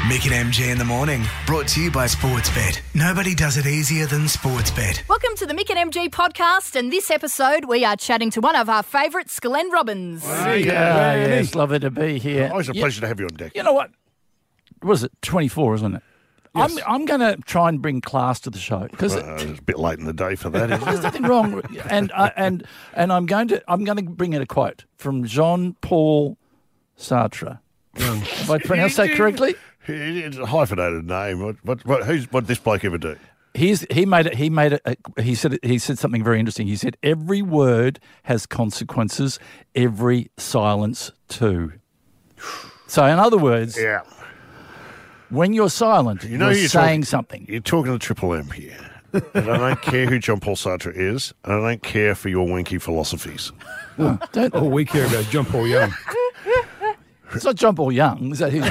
Mick and MG in the morning, brought to you by Sportsbet. Nobody does it easier than Sportsbet. Welcome to the Mick and MG podcast, and this episode we are chatting to one of our favourites, Glenn Robbins. Yes, lovely to be here. Always a pleasure to have you on deck. You know what? What is it? 24, isn't it? Yes. I'm going to try and bring class to the show because It's a bit late in the day for that, isn't there's it? nothing wrong. And I'm going to bring in a quote from Jean-Paul Sartre. Have I pronounced that correctly? It's a hyphenated name. What did this bloke ever do? He said something very interesting. He said, every word has consequences, every silence too. So in other words, Yeah. when you're silent, you're saying something. You're talking to Triple M here. And I don't care who John Paul Sartre is, and I don't care for your winky philosophies. All we care about is John Paul Young. It's not John Paul Young. Is that who's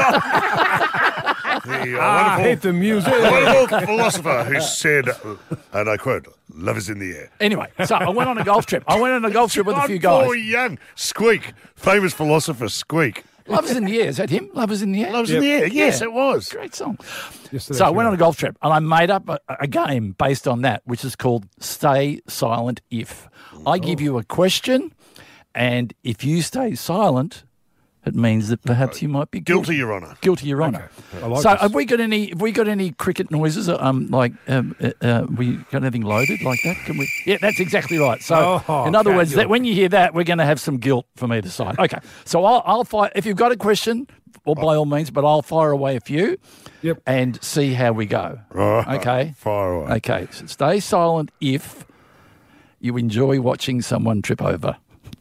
The Hit the music. wonderful philosopher who said, and I quote, "Love is in the air." Anyway, so I went on a golf trip. with a few John Paul guys. Young, Squeak, famous philosopher, Squeak. Love is in the air. Is that him? Love is in the air? Love's in the air. Yes, Yeah. it was. Great song. Yes, So I went on a golf trip and I made up a game based on that, which is called Stay Silent If. I give you a question, and if you stay silent, it means that perhaps you might be Guilty, Your Honour. Guilty, Your Honour. I like So this. have we got any cricket noises? We got anything loaded like that? Can we? Yeah, that's exactly right. So in other words, that when you hear that, we're going to have some guilt from either side. Okay. So I'll fire. If you've got a question, or by all means, but I'll fire away a few. Yep. And see how we go. Right. Okay. Fire away. Okay. So stay silent if you enjoy watching someone trip over.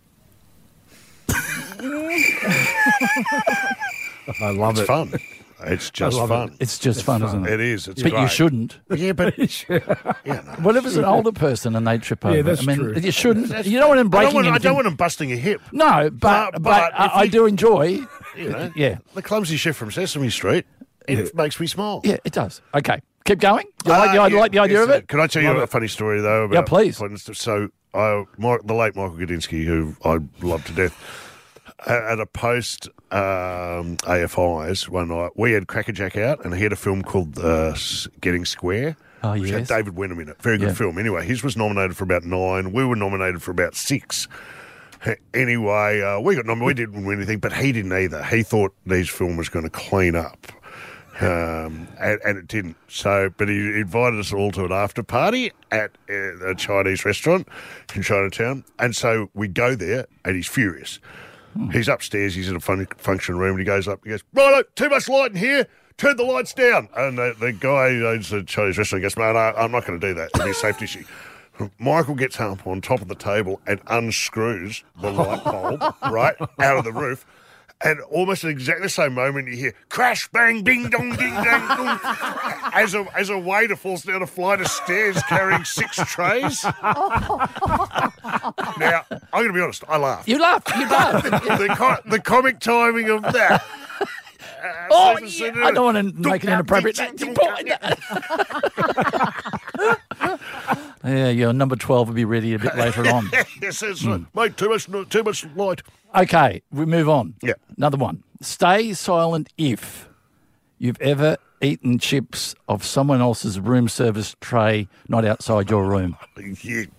I love It's it. fun. It's just love fun. It's just fun, isn't it? It is. It's But great. you shouldn't. Yeah, but no. What if it's an older person and they trip over? that's I mean, true. you shouldn't. You don't want them breaking I anything. don't want them busting a hip. No, but But if I you- do enjoy. You know, Yeah, the clumsy chef from Sesame Street. It makes me smile. yeah, it does. Okay, keep going. You like the idea of it? Can I tell you a funny story though? About please. So, the late Michael Gudinski, who I love to death, at a post AFI's one night, we had Crackerjack out, and he had a film called Getting Square. Oh, which had yes. David Wenham in it. Very good Yeah. film. Anyway, his was nominated for about 9. We were nominated for about 6. Anyway, we got nominated. We didn't win anything, but he didn't either. He thought his film was going to clean up. And it didn't. So, but he invited us all to an after party at a Chinese restaurant in Chinatown. And so we go there, and he's furious. He's upstairs. He's in a function room, and he goes up. He goes, "Righto, too much light in here. Turn the lights down." And the guy who owns the Chinese restaurant goes, "Man, I'm not going to do that. It'll be a safety issue." Michael gets up on top of the table and unscrews the light bulb right out of the roof. And almost at exactly the same moment, you hear crash, bang, ding, dong, ding, dang, dong, as a waiter falls down a flight of stairs carrying 6 trays. Now, I'm going to be honest, I laughed. You laugh. The comic timing of that. Oh, yeah. I don't want to make an inappropriate. Yeah, your number 12 will be ready a bit later on. Yes, that's right. Mate, too much light. Okay, we move on. Yeah. Another one. Stay silent if you've ever eaten chips off someone else's room service tray, not outside your room. You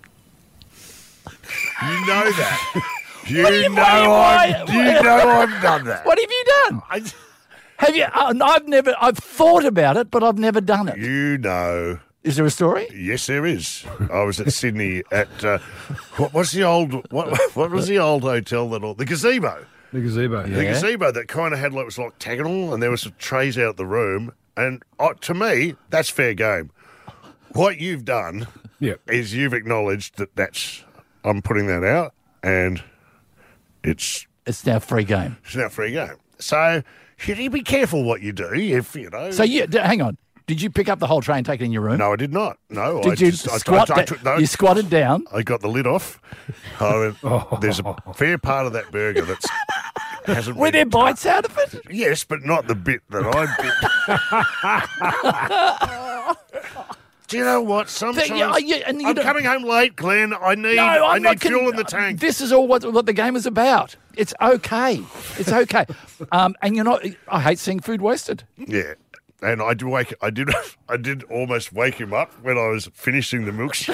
know that. You you- know why- I've done that. What have you done? Have you? I've thought about it, but I've never done it. You know. Is there a story? Yes, there is. I was at Sydney at what was the old hotel the gazebo. The gazebo. The gazebo that kind of had it was like octagonal, and there was some trays out the room. And to me, that's fair game. What you've done is you've acknowledged that I'm putting that out, and it's now free game. It's now free game. So you be careful what you do if you know. So hang on. Did you pick up the whole tray and take it in your room? No, I did not. No, Did you squat? You squatted down. I got the lid off. There's a fair part of that burger that's hasn't. Were there bites out of it? Yes, but not the bit that I bit. Do you know what? Sometimes and you I'm don't- coming home late, Glenn. I need I'm not fuel in the tank. This is all what the game is about. It's okay. It's okay. And you're not. I hate seeing food wasted. Yeah. And I did almost wake him up when I was finishing the milkshake.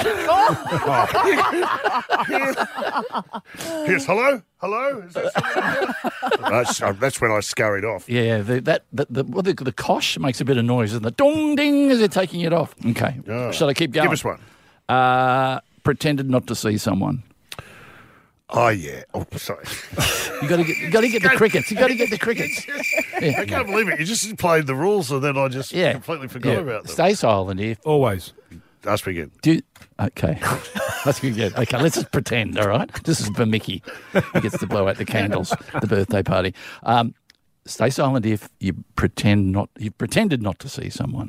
Yes, hello? Is that someone? That's when I scurried off. Yeah, the kosh makes a bit of noise, and the dong ding as they're taking it off. Okay, shall I keep going? Give us one. Pretended not to see someone. Oh yeah. Oh, sorry. You got to get the crickets. You got to get the crickets. Yeah. I can't believe it. You just played the rules, and then I just completely forgot about them. Stay silent here. Always. Ask me again. Okay. Let's go again. Okay, let's just pretend, all right? This is for Mickey. He gets to blow out the candles, the birthday party. Stay silent if you've pretended not to see someone.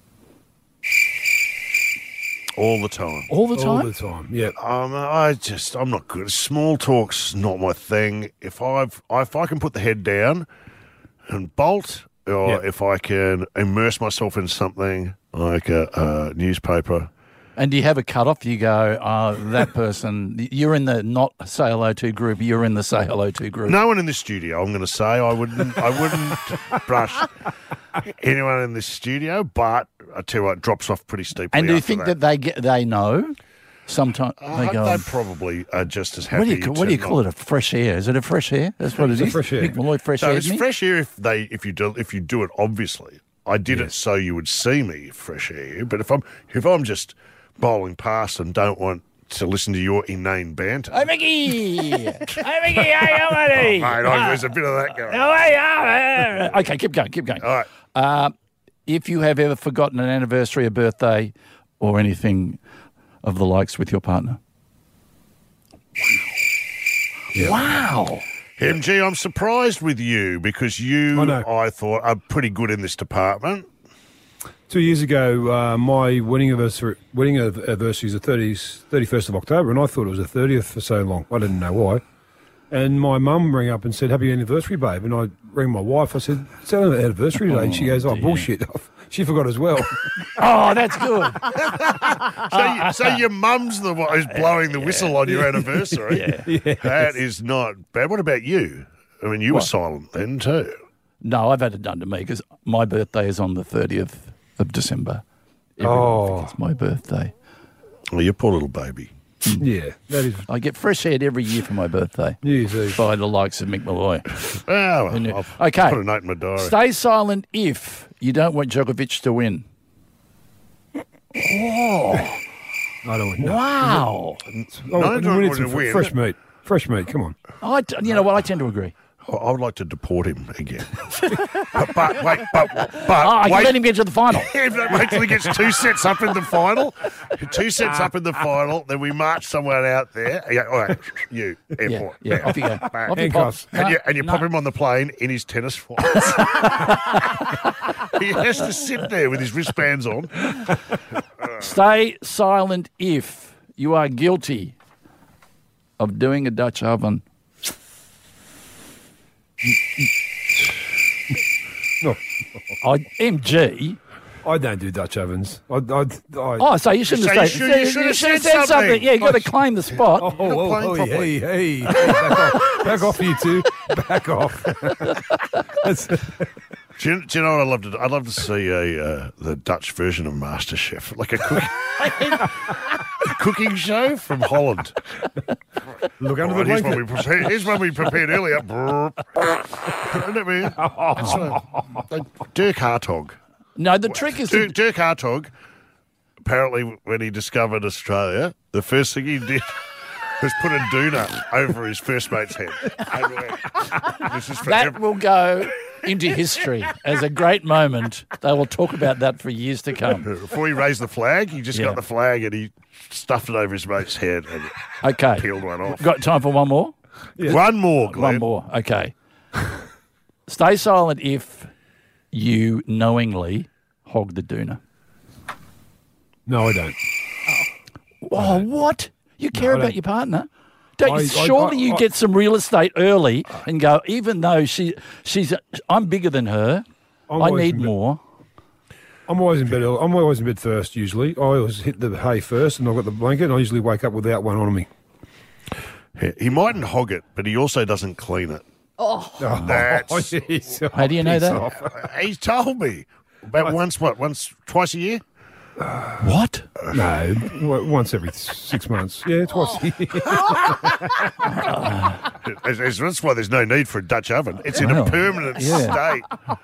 All the time. All the time? All the time, yeah. I'm not good. Small talk's not my thing. If I can put the head down and bolt, or if I can immerse myself in something like a newspaper. And do you have a cut-off? You go, that person, you're in the not say hello to group, you're in the say hello to group. No one in the studio, I'm going to say. I wouldn't brush anyone in the studio, but I tell you what, it drops off pretty steeply. And do you think that they know? Sometimes they go. They probably are just as happy. What do you call it? A fresh air? Is it a fresh air? That's what it is. Fresh air. Mick Malloy, fresh No, air. it's fresh air if you do it. Obviously, I did it so you would see me fresh air. But if I'm just bowling past and don't want to listen to your inane banter, Hey Mickey! Hey Mickey! Hey buddy! mate, there's a bit of that going. Okay, keep going. All right. If you have ever forgotten an anniversary, a birthday, or anything of the likes with your partner. Yeah. Wow. MG, I'm surprised with you because I thought are pretty good in this department. 2 years ago, my wedding anniversary is the 31st of October, and I thought it was the 30th for so long. I didn't know why. And my mum rang up and said, "Happy anniversary, babe." And I rang my wife. I said, "It's our anniversary today." And she goes, "Oh, bullshit." She forgot as well. Oh, that's good. So your mum's the one who's blowing the whistle on your anniversary. That is not bad. What about you? I mean, you were silent then too. No, I've had it done to me because my birthday is on the 30th of December. Everyone thinks it's my birthday. Oh, you poor little baby. Yeah, that is. I get fresh aired every year for my birthday. You do. By the likes of Mick Malloy. I'll put a note in my diary. Stay silent if you don't want Djokovic to win. Oh, I don't know. wow. I don't want to win. Fresh meat. Come on. You know what? I tend to agree. I would like to deport him again. but I can let him get to the final. Wait till he gets 2 sets up in the final. 2 sets up in the final, then we march someone out there. You go, all right, you, airport. Yeah, off you go. Off you pop. And you pop him on the plane in his tennis flats. He has to sit there with his wristbands on. Stay silent if you are guilty of doing a Dutch oven. No. MG. I don't do Dutch ovens. So you shouldn't have said you should have said something. Yeah, you got to claim the spot. Hey, back off, you two. Back off. Do you know what I'd love to do? I'd love to see the Dutch version of MasterChef, like a cooking show from Holland. Look under the blanket. Here's one we prepared earlier. Dirk Hartog. No, the trick is... Dirk Hartog, apparently when he discovered Australia, the first thing he did was put a doona over his first mate's head. That will go into history as a great moment. They will talk about that for years to come. Before he raised the flag, he just got the flag and he stuffed it over his mate's head and peeled one off. Got time for one more? Yeah. One more, Glenn. One more, okay. Stay silent if you knowingly hog the doona. No, I don't. Oh, what? You care about your partner? Surely you get some real estate early and go, even though she's I'm bigger than her, I need more. I'm always in bed. I'm always in bed first. Usually, I always hit the hay first, and I've got the blanket. And I usually wake up without one on me. He mightn't hog it, but he also doesn't clean it. That's, How do you know that? he's told me about twice a year. What? No, once every 6 months. Yeah, twice a year. That's why there's no need for a Dutch oven. It's in a permanent state.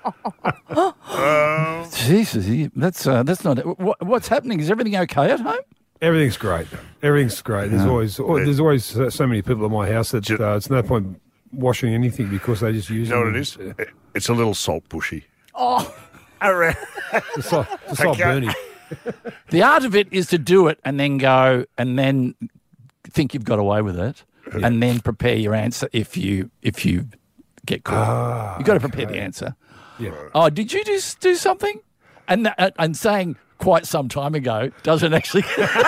Jesus, that's not. What's happening? Is everything okay at home? Everything's great. Everything's great. There's always so many people in my house that it's no point washing anything because they just use. You know what it is? It's a little salt bushy. It's like Bernie. The art of it is to do it and then go and then think you've got away with it and then prepare your answer if you get caught. You've got to prepare the answer. Yeah. Oh, did you just do something? And saying quite some time ago doesn't actually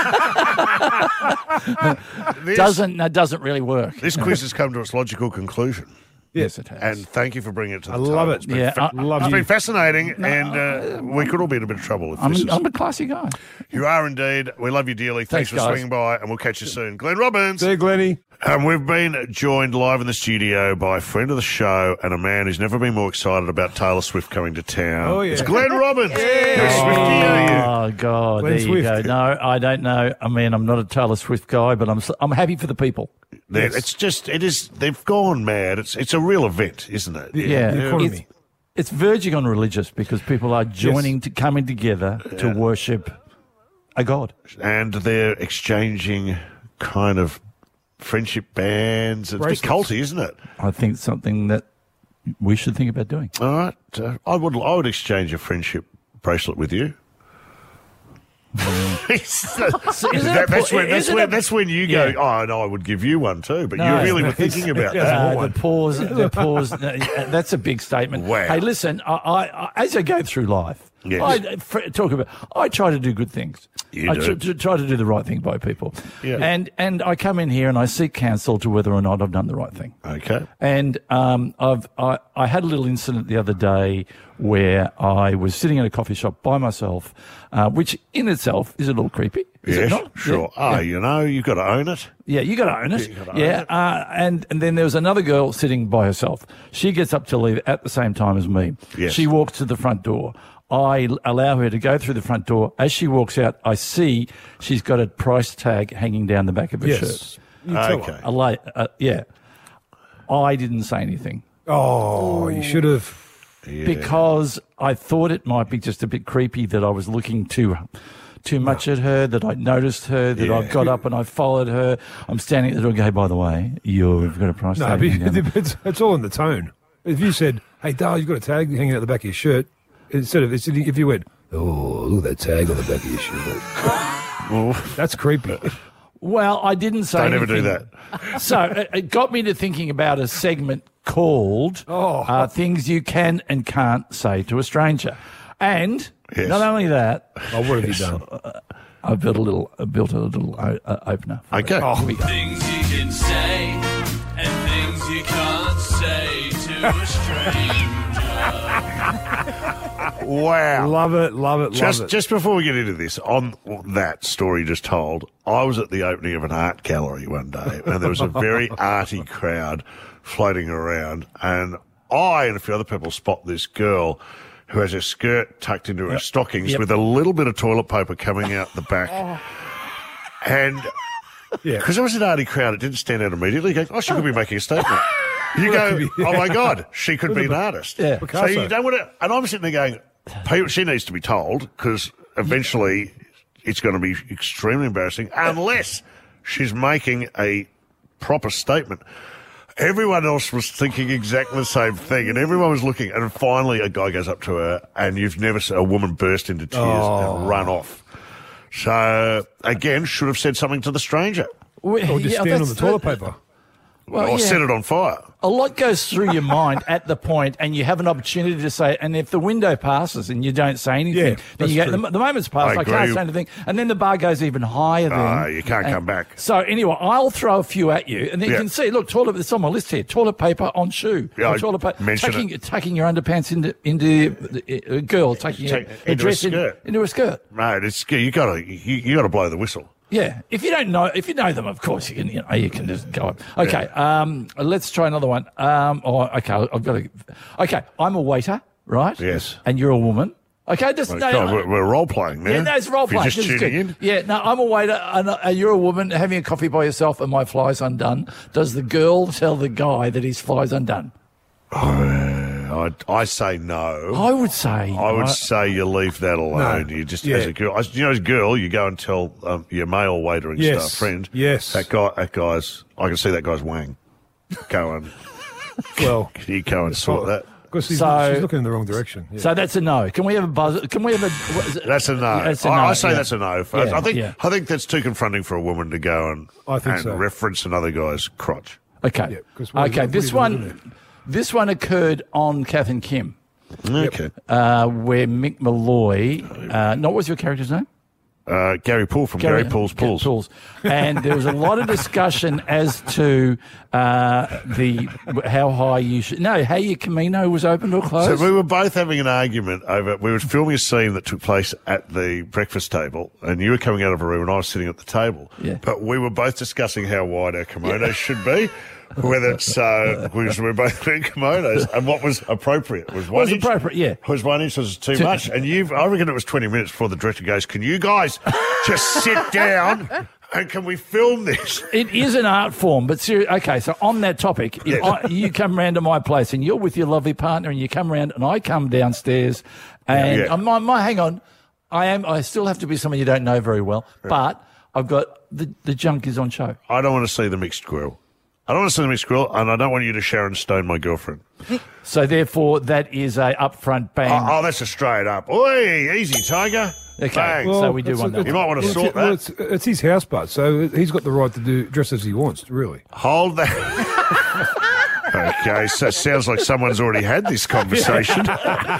doesn't really work. This quiz has come to its logical conclusion. Yes, it has. And thank you for bringing it to the table. I love it. It's been fascinating, and we could all be in a bit of trouble if I'm a classy guy. You are indeed. We love you dearly. Thanks for guys. swinging by, and we'll catch you soon. Glenn Robbins. See you, Glennie. We've been joined live in the studio by a friend of the show and a man who's never been more excited about Taylor Swift coming to town. Oh, yeah. It's Glenn Robbins. Yeah. Oh, God. Glenn there Swift. you go. No, I don't know. I mean, I'm not a Taylor Swift guy, but I'm happy for the people. They've gone mad. It's a real event, isn't it? Yeah. The economy. It's verging on religious because people are coming together to worship a God. And they're exchanging kind of friendship bands. It's a bit culty, isn't it? I think it's something that we should think about doing. All right. I would exchange a friendship bracelet with you. That's when you go, oh, no, I would give you one too. But you really were thinking about that. The pause. That's a big statement. Wow. Hey, listen, I as I go through life, Yes. I try to do good things. You do. Try to do the right thing by people. Yeah. And I come in here and I seek counsel to whether or not I've done the right thing. Okay. And I had a little incident the other day where I was sitting in a coffee shop by myself, which in itself is a little creepy. Is it not? Sure. Yeah. You've got to own it. Yeah, you got to own it. And then there was another girl sitting by herself. She gets up to leave at the same time as me. Yes. She walks to the front door. I allow her to go through the front door. As she walks out, I see she's got a price tag hanging down the back of her shirt. Okay. Yeah. I didn't say anything. Oh, you should have. Yeah. Because I thought it might be just a bit creepy that I was looking too much at her, that I noticed her, that I got up and I followed her. I'm standing at the door going, hey, by the way, you've got a price tag. It's all in the tone. If you said, hey, Dale, you've got a tag hanging out the back of your shirt, instead of if you went, oh, look at that tag on the back of your shirt. That's creepy. Well, I didn't say Don't anything. ever do that. So it got me to thinking about a segment called Things You Can and Can't Say to a Stranger. And not only that, what have you done? I built a little opener. Okay. Things you can say and things you can't say to a stranger. Wow. Love it. Just before we get into this, on that story just told, I was at the opening of an art gallery one day and there was a very arty crowd floating around, and I and a few other people spot this girl who has her skirt tucked into her stockings with a little bit of toilet paper coming out the back. And because it was an arty crowd, it didn't stand out immediately. You go, she could be making a statement. You go, oh my God, she could be an artist. Yeah. So you don't want to, and I'm sitting there going, she needs to be told, because eventually it's going to be extremely embarrassing unless she's making a proper statement. Everyone else was thinking exactly the same thing, and everyone was looking, and finally a guy goes up to her, and you've never seen a woman burst into tears and run off. So, again, should have said something to the stranger. Or just stand on the toilet paper. Well, or yeah. set it on fire. A lot goes through your mind at the point, and you have an opportunity to say, and if the window passes and you don't say anything, Yeah, then that's you go, true. the moment's passed, I can't agree. say anything, and then the bar goes even higher then. You can't come back. So anyway, I'll throw a few at you, and then you Yeah. can see, look, it's on my list here, toilet paper on shoe. Yeah, Or I toilet paper, mentioned tucking your underpants into a girl, taking Take- a into a dress skirt. into a skirt. Mate, you gotta blow the whistle. Yeah, if you know them, of course you can just go up. Okay, let's try another one. Okay, I'm a waiter, right? Yes. And you're a woman. Okay, just God, we're role playing now. yeah, no, it's role If you're playing. just This is tuning good. in. Yeah, no, I'm a waiter, and you're a woman having a coffee by yourself, and my fly's undone. Does the girl tell the guy that his fly's undone? I say no. I would say. I would say you leave that alone. No. You just, Yeah. as a girl, as a girl, you go and tell your male waiter and Yes. staff friend. Yes. That guy's. I can see that guy's wang. Go and Well, you go and sort that. because she's So- looking in the wrong direction. Yeah. So that's a no. Can we have a buzz? Can we have a? What is it? That's a no. That's a no, I say yeah. that's a no. Yeah, I think that's too confronting for a woman to go and, I think so. reference another guy's crotch. Okay. Yeah, 'cause what Okay. is This it, one. isn't it? This one occurred on Kath and Kim, Okay. where Mick Malloy. What was your character's name? Gary Poole from Gary Poole's Pools. And there was a lot of discussion as to how high you should. No, how your Camino was opened or So closed. we were both having an argument over. We were filming a scene that took place at the breakfast table, and you were coming out of a room, and I was sitting at the table. Yeah. But we were both discussing how wide our kimonos should be, whether it's we were both wearing kimonos, and what was appropriate was one was inch. appropriate, yeah. Was 1 inch was too much, and I reckon it was 20 minutes before the director goes, "Can you guys just sit down?" And can we film this? It is an art form, but seriously, okay, so on that topic, if Yes. you come round to my place and you're with your lovely partner and you come round and I come downstairs and Yeah. hang on, I still have to be someone you don't know very well, but I've got the junk is on show. I don't want to see the mixed grill. I don't want to see the mixed grill, and I don't want you to Sharon Stone my girlfriend. So therefore, that is a upfront bang. Oh, that's a straight up. Oi, easy, Tiger. Okay. Bang. So we do it's- want that. You might want to sort well, that. it's his house, but so he's got the right to dress as he wants. Really. Hold that. Okay, so it sounds like someone's already had this conversation.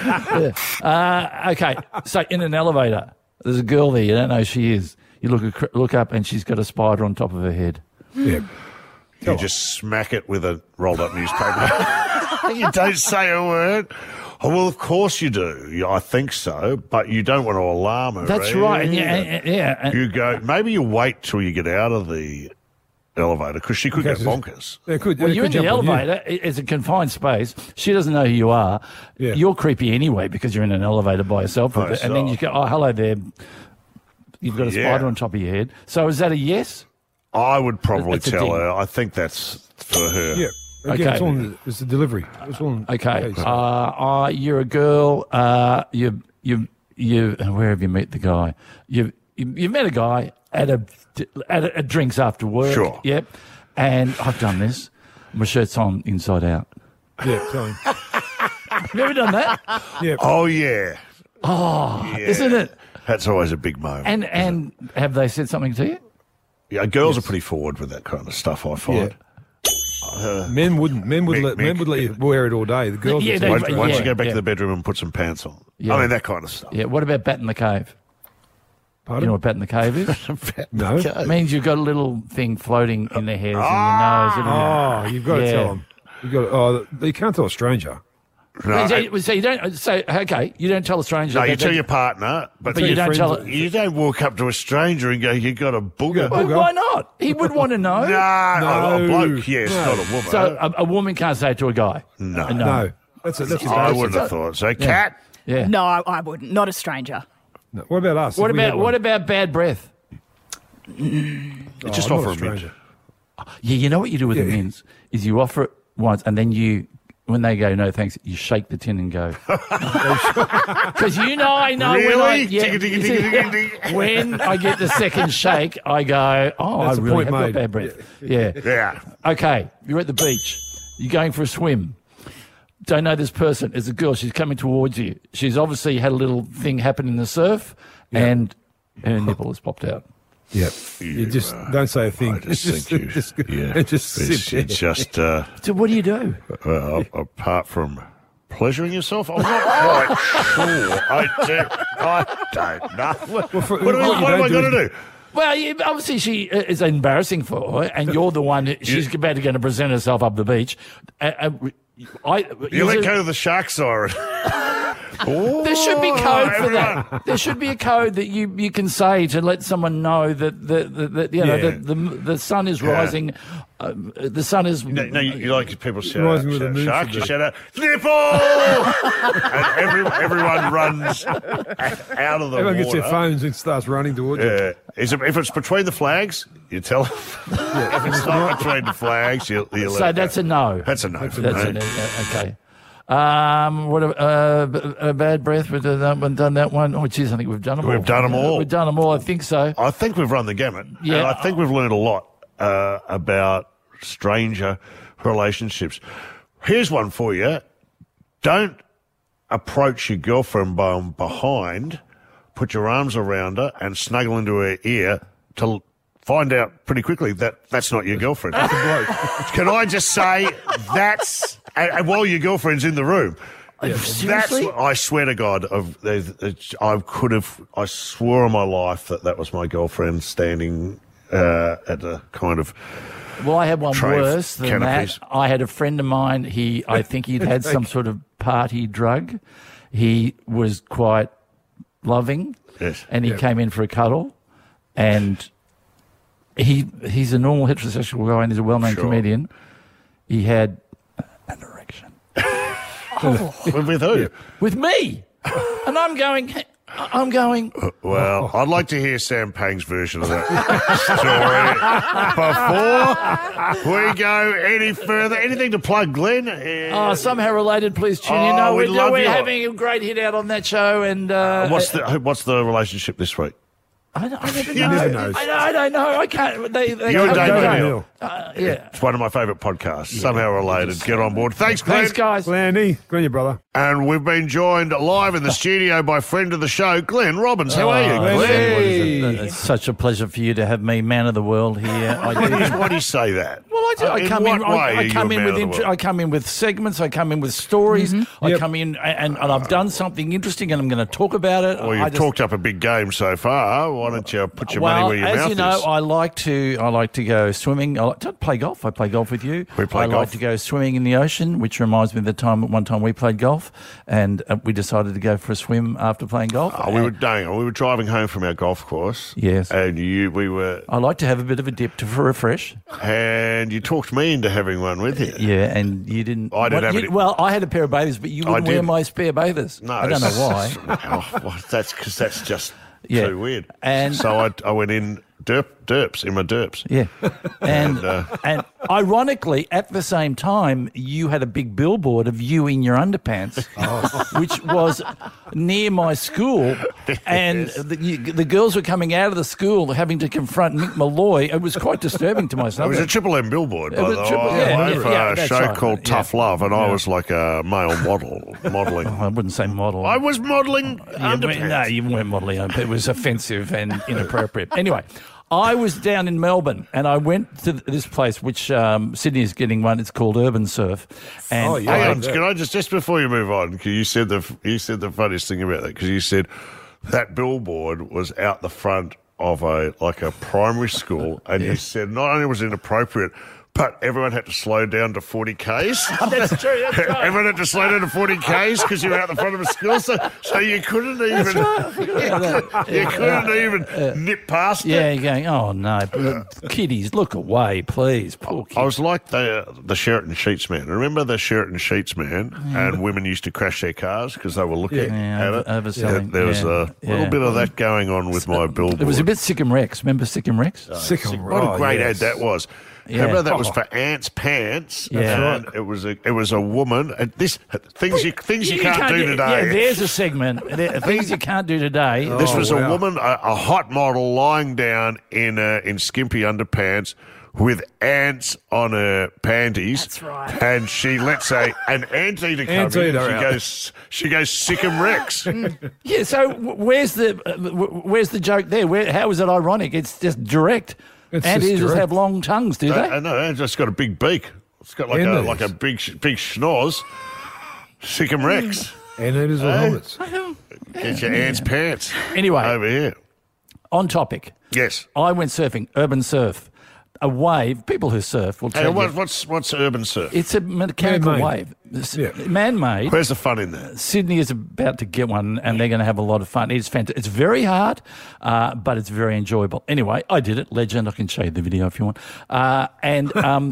Okay, so in an elevator, there's a girl there. You don't know who she is. You look up, and she's got a spider on top of her head. Yeah. You just smack it with a rolled up newspaper. You don't say a word. Oh, well, of course you do. Yeah, I think so, but you don't want to alarm her. That's right. And yeah. You go. Maybe you wait till you get out of the elevator because she could go Okay, bonkers. They could. Well, they you're could in the jump on you. elevator. It's a confined space. She doesn't know who you are. Yeah. You're creepy anyway because you're in an elevator by yourself. By And then you yourself. go, oh, hello there. You've got a Yeah. spider on top of your head. So is that a yes? I would probably That's a tell ding. her. I think that's for her. Yeah. Again, Okay. it's the delivery. It's on. Okay. yeah, You're a girl. You. Where have you met the guy? You met a guy at a drinks after work. Sure. Yep. And I've done this. My shirt's on inside out. yeah, tell him. Have you ever done that? Yeah. Oh yeah. Oh, isn't it? That's always a big moment. And have they said something to you? Yeah, girls are pretty forward with that kind of stuff. I find. Men wouldn't. Men would let Mick. you wear it all day. The girls. Yeah, would they- say, Once yeah, you go back yeah. to the bedroom and put some pants on. Yeah. I mean that kind of stuff. Yeah. What about bat in the cave? Pardon? You know what bat in the cave is? No. It means you've got a little thing floating in their hairs in your nose. Oh, you've got to Yeah. tell them. You've got. You can't tell a stranger. No, So you don't. So okay, you don't tell a stranger. no, you that- tell your partner, but But you don't friends tell that- it. You don't walk up to a stranger and go, "You got a booger." Well, Booger. why not? He would want to know. No, a No. bloke, yes, No. not a woman. So a woman can't say it to a guy. No. No. That's I embarrassing. wouldn't have thought so. Cat, Yeah. No, I wouldn't. Not a stranger. No. What about us? What If we had about one? what about bad breath? just I'm not offer a a stranger. mint. Yeah, you know what you do with the Yeah. mints is you offer it once and then when they go no thanks, you shake the tin and go. Because I know when I Really? yeah, Ding, ding, you ding, see, ding, ding. when I get the second shake, I go, oh, That's I the really point have got made. bad breath. Yeah. Yeah. Okay, you're at the beach. You're going for a swim. Don't know this person. It's a girl. She's coming towards you. She's obviously had a little thing happen in the surf, and her nipple has popped out. Yep. You just don't say a thing. I just think you. Just sit there. It's just. So what do you do? Apart from pleasuring yourself, I'm not quite sure. I don't know. What am I going to do? Well, obviously she is embarrassing for her, and you're the one. She's about to going to present herself up the beach. You let go of the shark siren. There should be code for that. There should be a code that you can say to let someone know that the sun is rising. The sun is. No, you like people shout Rising with the moon shark. You today. shout out nipple, and everyone runs out of the Everyone water. gets their phones and starts running towards you. Yeah. If it's between the flags, you tell them. If it's not between the flags, you let So it that's go. a no. That's a no. Okay. What a bad breath? We've done that one. Oh, geez, I think we've done them all. We've done them all. We've done them all. I think so. I think we've run the gamut. Yeah. And I think we've learned a lot about stranger relationships. Here's one for you. Don't approach your girlfriend behind, put your arms around her and snuggle into her ear to find out pretty quickly that that's not your girlfriend. Can I just say that's... And while your girlfriend's in the room... Seriously? I swear to God, I swore on my life that was my girlfriend standing at a kind of. Well, I had one tray of worse than canopies. that. I had a friend of mine. I think he'd had some sort of party drug. He was quite loving, Yes. and he came in for a cuddle, and he's a normal heterosexual guy and he's a well-known Sure. comedian. He had an erection. With who? With me. And I'm going, Well, I'd like to hear Sam Pang's version of that story. Before we go any further, anything to plug, Glenn? somehow related, please tune in. Oh, No, we'd love we're you. having a great hit out on that show. And What's the relationship this week? I never You know. never know. I don't know. I can't. They You and Dave Dave O'Neill. yeah. It's one of my favourite podcasts. Somehow related. Get on board. Thanks, Glenn. Thanks, guys. Glenny, Glenn, your brother. And we've been joined live in the studio by friend of the show, Glenn Robbins. How are you, Glenn? Hey. It's such a pleasure for you to have me, man of the world, here. Why do you say that? Well, I do. I In come what in. way are I you come a in man with. of the world? I come in with segments. I come in with stories. I Yep. come in and I've done something interesting, and I'm going to talk about it. Well, you've talked up a big game so far. Why don't you put your money where your mouth as you know, is? I like to go swimming. I like to play golf. I play golf with you. We play I golf. like to go swimming in the ocean, which reminds me of the time one time we played golf, and we decided to go for a swim after playing golf. We were driving home from our golf course. Yes. And I like to have a bit of a dip to refresh. and you talked me into having one with you. Yeah, and you didn't. I didn't have any- Well, I had a pair of bathers, but you wouldn't wear did. my spare bathers. No, I don't know why. That's because that's just Yeah. too weird. And- so I went in derps in my derps. Yeah, and ironically, at the same time, you had a big billboard of you in your underpants, which was near my school, and the girls were coming out of the school having to confront Mick Malloy. It was quite disturbing to It myself. was a Triple M billboard, by was the way. Triple- I yeah, went for yeah, a that's show right. called Yeah. Tough Love, and I was like a male modelling. I wouldn't say model. I was modelling Yeah, underpants. no, you weren't modelling. It was offensive and inappropriate. Anyway, I was down in Melbourne and I went to this place, which Sydney is getting one. It's called Urban Surf. And Oh, yeah. Hang on, can I just before you move on, 'cause you said the funniest thing about that, because you said that billboard was out the front of a primary school, and you said not only was it inappropriate, but everyone had to slow down to 40 Ks. That's true. That's right. Everyone had to slow down to 40 Ks because you were out the front of a school, so you couldn't even nip past it. Yeah, you're going, oh no, kiddies, look away, please. Poor kids. I was like the Sheraton Sheets man. Remember the Sheraton Sheets man? And women used to crash their cars because they were looking at it. overselling. There was a little bit of that going on with my billboard. It was a bit Sikkim Rex. Remember Sikkim Rex? Sikkim. What a great ad that was. Remember that was Oh. for Ant's Pants. Yeah. And it was a woman. And things you can't do Yeah, today. there's a segment. Things you can't do today. This was wow. a woman, a hot model, lying down in skimpy underpants with ants on her panties. That's right. And she lets an anteater come in. Anteater And out. she goes sick 'em Rex. Yeah, so where's the joke there? How is it ironic? It's just direct. It's just Anteaters direct. have long tongues, do they? I know, it's just got a big beak. It's got like Anteaters. a big schnoz. Sick 'em Rex. Anteaters or helmets? Get your ant's pants. Anyway. Over here. On topic. Yes. I went surfing, urban surf. A wave, people who surf will Hey, tell you. what's urban surf? It's a mechanical Man-made. wave. Yeah. Man-made. Where's the fun in that? Sydney is about to get one, and they're going to have a lot of fun. It's fantastic. It's very hard, but it's very enjoyable. Anyway, I did it. Legend. I can show you the video if you want. In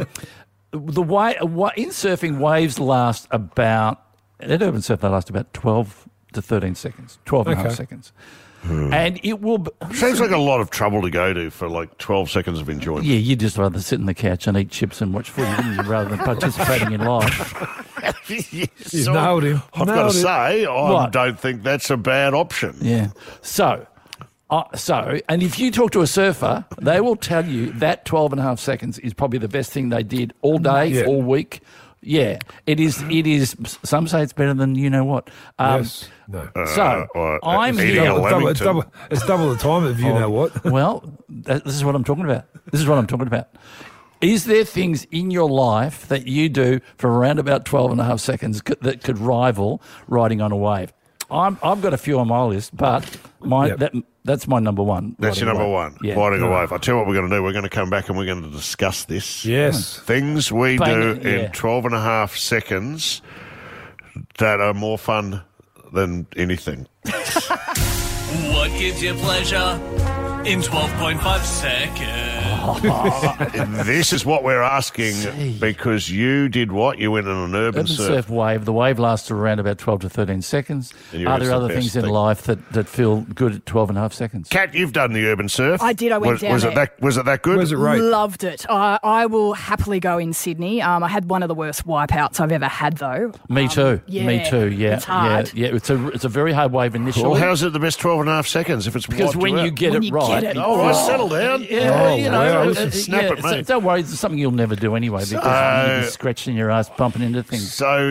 surfing, waves last about, at urban surf, they last about 12 to 13 seconds, 12 and a half Okay. seconds. And it will... Seems like a lot of trouble to go to for like 12 seconds of enjoyment. Yeah, you'd just rather sit on the couch and eat chips and watch footy, wouldn't you, rather than participating in life. You nailed him. I've got Nailed to it. say, I What? don't think that's a bad option. Yeah. So, and if you talk to a surfer, they will tell you that 12 and a half seconds is probably the best thing they did all day, Yeah. all week. Yeah, it is. It is. Some say it's better than you know what. Yes. No. So I'm eating here. a lemon. It's double the time if you know what. Well, this is what I'm talking about. This is what I'm talking about. Is there things in your life that you do for around about 12 and a half seconds that could rival riding on a wave? I've got a few on my list, but that's my number one. That's your riding a number wave. one, Yeah. riding a wave. I'll tell you what we're going to do. We're going to come back and we're going to discuss this. Yes. Things we Bang do it, yeah. in 12 and a half seconds that are more fun than anything. What gives you pleasure in 12.5 seconds? This is what we're asking because you did what? You went on an urban Urban surf. surf wave. The wave lasts around about 12 to 13 seconds. And you Are reckon there it's the other things best in thing? life that feel good at 12 and a half seconds? Kat, you've done the urban surf. I did. I went down was there. Was it that good? Where's it rate? Loved it. I will happily go in Sydney. I had one of the worst wipeouts I've ever had, though. Me too. yeah, Me too. Yeah. it's hard. Yeah. It's a very hard wave initially. Well, how's it the best 12 and a half seconds if it's because wiped when you out? get When it you right, get it Oh, right, settle down. Yeah, Oh, you know, wow. Snap it, so mate. don't worry, it's something you'll never do anyway because you'll be scratching your ass, bumping into things. So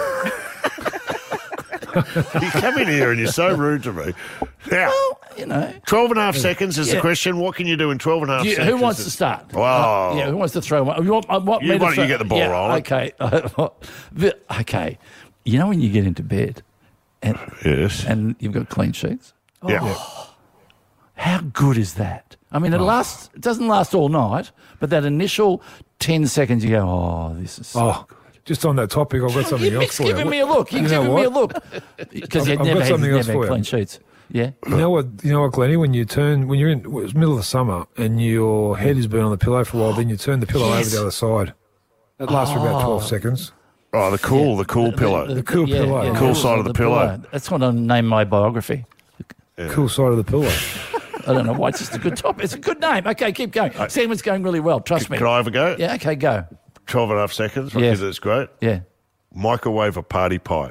you come in here and you're so rude to me. Now, You know. 12 and a half seconds is the Yeah. question. What can you do in 12 and a half seconds? Who wants to start? Wow. Yeah, who wants to throw one? You want me why to don't throw- you get the ball yeah, rolling? Okay. Okay. You know when you get into bed Yes. and you've got clean sheets? Yeah. How good is that? I mean, it doesn't last all night, but that initial 10 seconds you go, oh, this is so Oh, just on that topic, I've got something You're else for you. giving me a look. You're You know giving me a what? look. Because you've I've got never something else had for you. clean sheets. Yeah. You know what, Glennie? When you're in it was middle of the summer and your head has been on the pillow for a while, then you turn the pillow over the other side. That lasts for about 12 seconds. Oh, the cool pillow. The cool pillow. the Cool side of the pillow. That's what I named my biography. Cool side of the pillow. I don't know why. It's just a good topic. It's a good name. Okay, keep going. Segment's going really well. Trust me. Can I have a go? Yeah, okay, go. 12 and a half seconds. Yeah. Because it's great. Yeah. Microwave a party pie.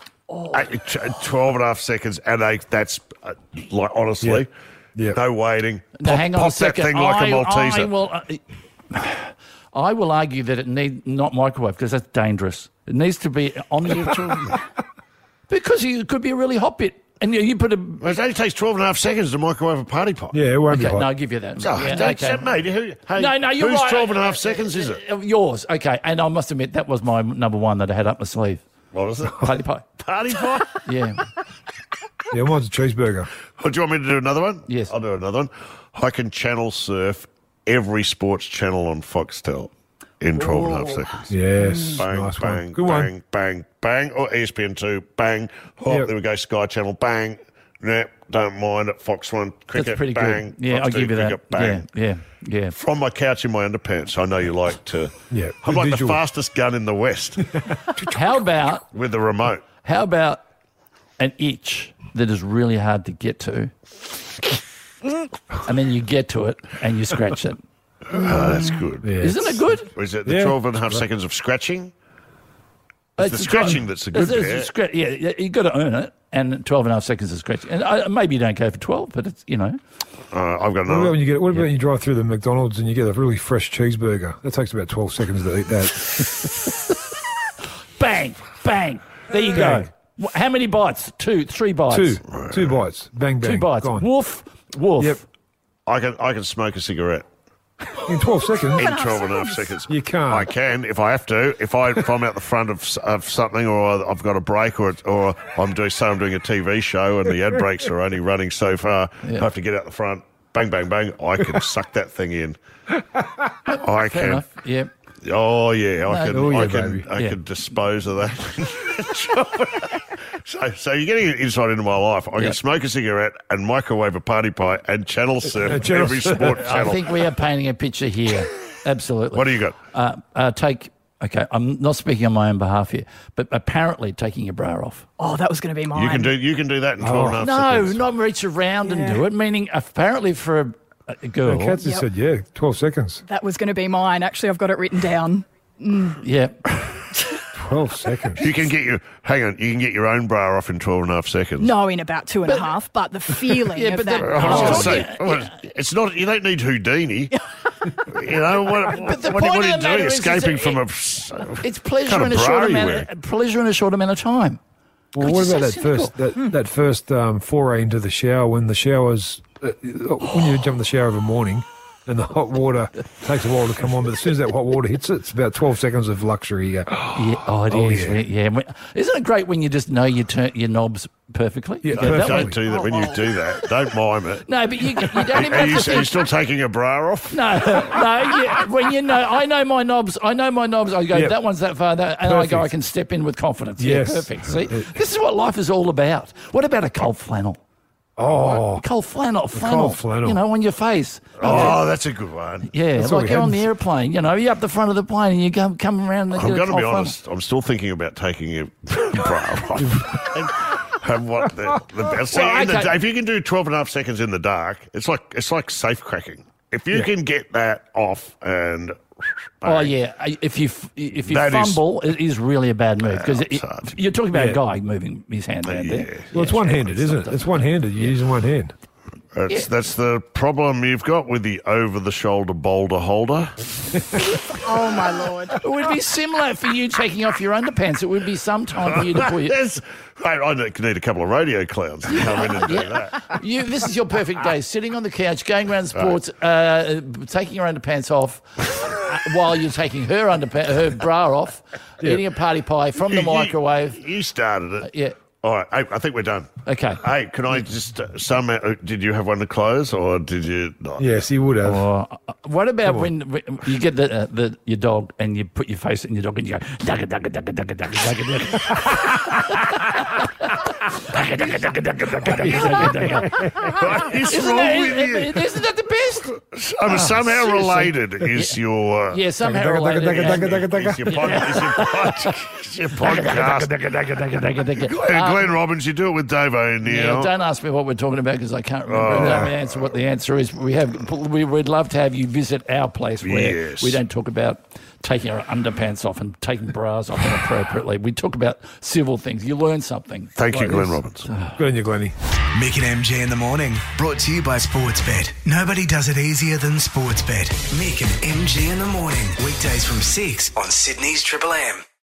12 and a half seconds, and that's like honestly, Yeah. no waiting. Now, hang on a pop second. that thing like a Malteser. I will argue that it need not microwave because that's dangerous. It needs to be on the because it could be a really hot bit, and you put a. Well, it only takes 12 and a half seconds to microwave a party pie. Yeah, it won't be Okay, hot. no, I'll give you that. Oh, Yeah, that's okay. it, mate. Hey, No, you're whose right. 12 and a half seconds is it? Yours, okay. And I must admit, that was my number one that I had up my sleeve. What is it? Party pie. Party pie? Yeah. Yeah, mine's a cheeseburger. Oh, do you want me to do another one? Yes. I'll do another one. I can channel surf every sports channel on Foxtel in 12 and a half seconds. Yes. Bang, nice bang, one. Good bang, one. bang, bang. Or ESPN2, bang. Oh, Yep. there we go, Sky Channel, bang. Nah, don't mind it. Fox 1, cricket, That's pretty bang. good. Yeah, Fox I'll 2, give you that. cricket, bang. Yeah. From my couch in my underpants. I know you like to. Yeah, I'm good like visual. the fastest gun in the West How about with the remote. an itch that is really hard to get to, and then you get to it and you scratch it? Oh, that's good. Yeah. Isn't it good? Is it the Yeah. 12 and a half seconds of scratching? It's the scratching that's the good bit. Yeah, you've got to earn it, and 12 and a half seconds of scratching. And maybe you don't go for 12, but it's, I've got What another. about when you drive through the McDonald's and you get a really fresh cheeseburger? That takes about 12 seconds to eat that. bang, bang. There you Bang. go. How many bites? 2, 3 bites. Two bites. Bang, bang. 2 bites. Gone. Woof, woof. Yep. I can smoke a cigarette In 12 seconds. in 12 and a half seconds. You can't. I can if I have to. If I'm out the front of something, or I've got a break, or I'm doing a TV show and the ad breaks are only running so far, I have to get out the front. Bang, bang, bang. I can suck that thing in. I Fair can. enough. Yep. Oh yeah, I baby. can dispose of that. so you're getting an insight into my life. I can smoke a cigarette and microwave a party pie and channel surf every sport channel. I think we are painting a picture here. Absolutely. What do you got? Okay, I'm not speaking on my own behalf here, but apparently taking your bra off. Oh, that was going to be mine. You can do that in 12 and a half No, seconds. not reach around and do it, meaning apparently for a girl. Katz has said, 12 seconds. That was going to be mine. Actually, I've got it written down. Yeah. 12 seconds. You can get your own bra off in 12 and a half seconds. No, in about 2.5, but the feeling of that. I was going to say, it's not. You don't need Houdini. You know what the are point you of the matter doing? is Escaping that from it's pleasure kind in of a short bra you amount. Pleasure in a short amount of time. Well, God, what you're about so that first foray into the shower when the shower's when you jump in the shower every morning and the hot water takes a while to come on, but as soon as that hot water hits it, it's about 12 seconds of luxury. Yeah, it is. Yeah. Isn't it great when you just know you turn your knobs perfectly? Yeah, Don't do that when you do that. Don't mime it. No, but you don't even Are have you, to are you think. still taking a bra off? No. When you know, I know my knobs. I go, Yep. that one's that far, and I go, Perfect. I can step in with confidence. Yes. Yeah, perfect. See, this is what life is all about. What about a cold flannel? Oh, Cold flannel. cold flannel. You know, on your face. Oh, that's a good one. Yeah, That's what like we you're on had. the airplane. You know, you're up the front of the plane and you come around. And I'm get a going to be cold honest. I'm still thinking about taking a bra off. And what the best? See, Well, in the okay. day, if you can do 12 and a half seconds in the dark, it's like safe cracking. If you can get that off and Oh yeah, if you That is- fumble, it is really a bad move because it's hard. you're talking about Yeah. a guy moving his hand around there. well, it's one-handed, isn't it? It's one-handed. You're using one hand. That's the problem you've got with the over-the-shoulder boulder holder. Oh, my Lord. It would be similar for you taking off your underpants. It would be some time for you to put your... Yes. I need a couple of radio clowns to come in and do that. This is your perfect day, sitting on the couch, going around sports, taking your underpants off while you're taking her bra off, eating a party pie from the microwave. You started it. Yeah. All right, hey, I think we're done. Okay. Hey, can I just did you have one to close or did you not? Yes, he would have. What about when you get your dog and you put your face in your dog and you go dugga dugga dugga dugga dugga dugga dugga. What is wrong with you? Isn't that the best? Somehow related is your Yeah, somehow Dugga, related. dugga, dugga, dugga, dugga, is your podcast. Glenn Robbins, you do it with Dave O'Neill. Yeah, don't ask me what we're talking about because I can't remember what the answer is. We would love to have you visit our place where Yes. we don't talk about taking our underpants off and taking bras off inappropriately. We talk about civil things. You learn something. Thank you, Glenn Robbins. Good on you, Glennie. Mick and MG in the morning. Brought to you by Sportsbet. Nobody does it easier than Sportsbet. Mick and MG in the morning. Weekdays from 6 on Sydney's Triple M.